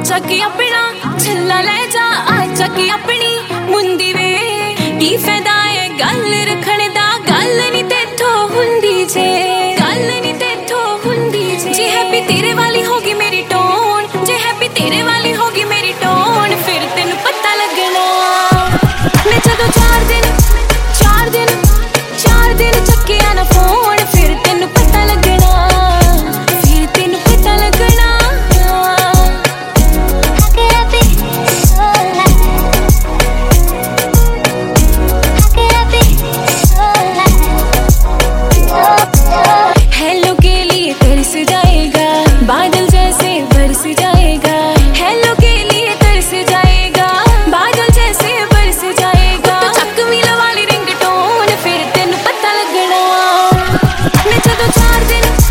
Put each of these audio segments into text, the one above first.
ਚੱਕੀ ਆਪਣਾ ਛੱਲਾ ਲੈ ਜਾ ਆ ਚੱਕੀ ਆਪਣੀ ਮੁੰਦੀ ਵੇ ਕੀ ਫਾਇਦਾ ਏ ਗੱਲ ਰੱਖਣ ਦਾ ਗੱਲ ਨਹੀਂ ਤੇਥੋਂ ਹੁੰਦੀ ਜੇ ਗੱਲ ਨਹੀਂ ਤੇਥੋਂ ਹੁੰਦੀ ਜੇ ਹੈਪੀ ਤੇਰੇ ਵਾਲੀ ਹੋਗੀ ਮੇਰੀ ਟੋਨ ਜੇ ਹੈਪੀ ਤੇਰੇ ਵਾਲੀ ਹੋਗੀ ਮੇਰੀ ਟੋਨ ਫਿਰ ਤੈਨੂੰ ਪਤਾ ਲੱਗਣਾ ਮੈਂ ਜਦੋਂ 4 ਦਿਨ ਚੱਕਿਆ ਨਾ ਫੋਨ ਫਿਰ ਤੈਨੂੰ ਪਤਾ ਲੱਗਣਾ ਫਿਰ ਤੈਨੂੰ ਪਤਾ ਲੱਗਣਾ हेलो के लिए तरस जाएगा बादल जैसे बरस जाएगा हेलो के लिए तरस जाएगा बादल जैसे बरस जाएगा तो चक मिला वाली रिंगटोन फिर तेनू पता लगना मैं जदों 4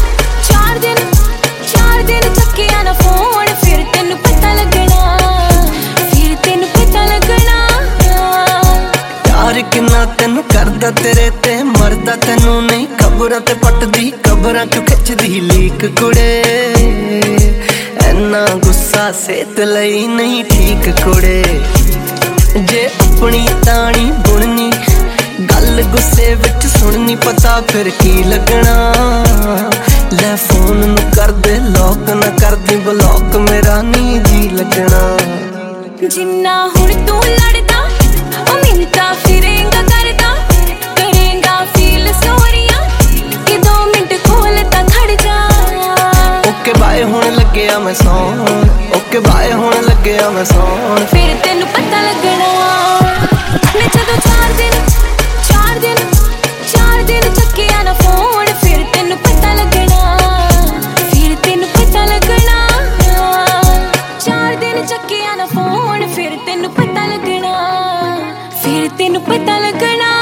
दिन चक्किया ना फोन फिर तेनू पता लगना फिर तेनू पता लगना प्यार किन्ना तेनू करदा तेरे ते मरदा तेनू नहीं खबरां ते पटदी खबरां क्यों खिचदी लीक कुड़े इन्ना गुस्सा सेहत लई नहीं ठीक कुड़े जे अपनी ताणी बुननी गल गुस्से विच सुननी पता फिर की लगना ले फोन नू कर दे लॉक ना कर दी ब्लॉक मेरा नहीं जी लगना जिन्ना हुण तू लड़दा ओ मिंटा फिरेंगा करदा करेंगा फील स्टोरियां कि 2 मिनट खोलता खड़ जा ओके बाय हुण लग्गिया मैं सौण ओके बाय हुण लग्गिया मैं सौण फिर तेनू पता लगना मैं जदों 4 दिन चक्किया ना फोन फिर तेनू पता लगना फिर तेनू पता लगना 4 दिन चक्किया ना फोन फिर तेनू पता लगना फिर तेनू पता लगना